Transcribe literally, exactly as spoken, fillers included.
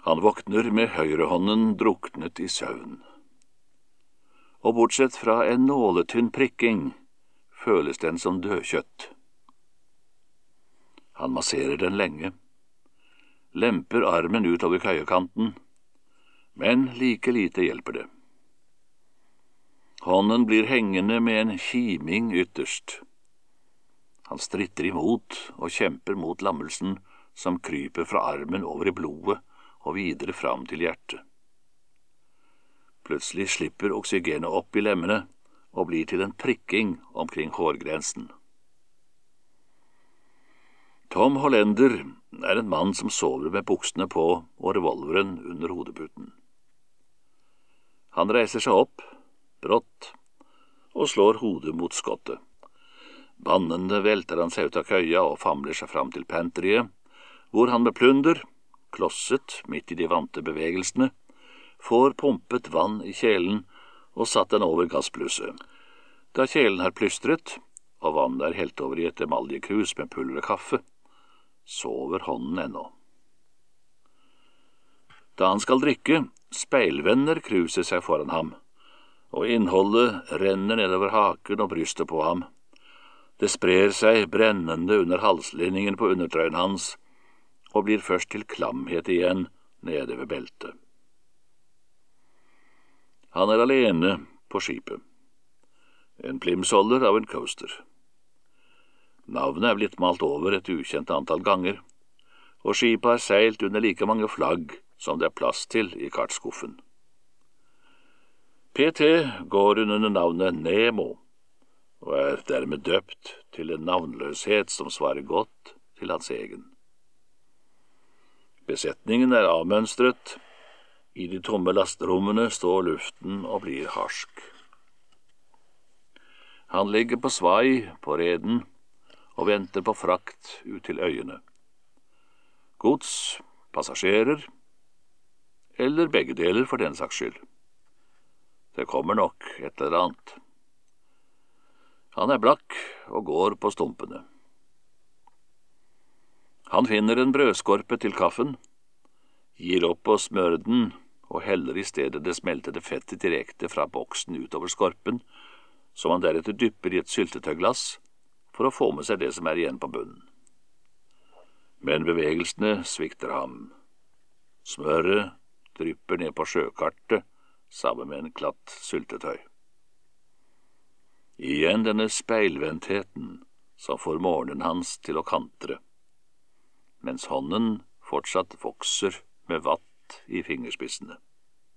Han våkner med høyrehånden druknet i søvn. Og bortsett fra en nåletynn prikking, føles den som dødkjøtt. Han masserer den lenge, lemper armen ut over køyekanten, men like lite hjelper det. Hånden blir hengende med en kiming ytterst. Han stritter imot og kjemper mot lammelsen som kryper fra armen over i blodet og videre fram til hjertet. Plutselig slipper oksygenet opp i lemmene og blir til en prikking omkring hårgrensen. Tom Hollander er en mann som sover med buksene på og revolveren under hodeputen. Han reiser seg opp, brått, og slår hodet mot skottet. Bannende velter han seg ut av køya og famler seg fram til pantryet, hvor han med plunder, klosset midt i de vante bevegelsene, får pumpet vann i kjelen og satt den over gassblusset. Da kjelen har plystret, og vannet er helt over i et emaljekrus med pulver kaffe, sover hånden ennå. Da han skal drikke, speilvender kruset seg foran ham, og innholdet renner nedover haken og brystet på ham. Det sprer seg brennende under halslinningen på undertrøyen hans, og blir først til klamhet igjen nede ved beltet. Han er alene på skipet. En plimsoller av en coaster. Navnet er blitt malt over et ukjent antall ganger, og skipet har seilt under like mange flagg som det er plass til i kartskuffen. P T går under navnet Nemo, og er dermed døpt til en navnløshet som svarer godt til hans egen. Besetningen er avmønstret. I de tomme lasterommene står luften og blir harsk. Han ligger på svai på reden og venter på frakt ut til øyene. Gods, passasjerer, eller begge deler for den saks skyld. Det kommer nok et eller annet. Han er blakk og går på stumpene. Han finner en brødskorpe til kaffen, gir opp å smøre den og heller i stedet det smeltede fettet direkte fra boksen utover skorpen, som han deretter dypper i et syltetøyglass for å få med seg det som er igjen på bunnen. Men bevegelsene svikter ham. Smøret drypper ned på sjøkartet sammen med en klatt syltetøy. Igjen denne speilvendtheten som får morgenen hans til å kantre, mens hånden fortsatt vokser med vatt i fingerspissene.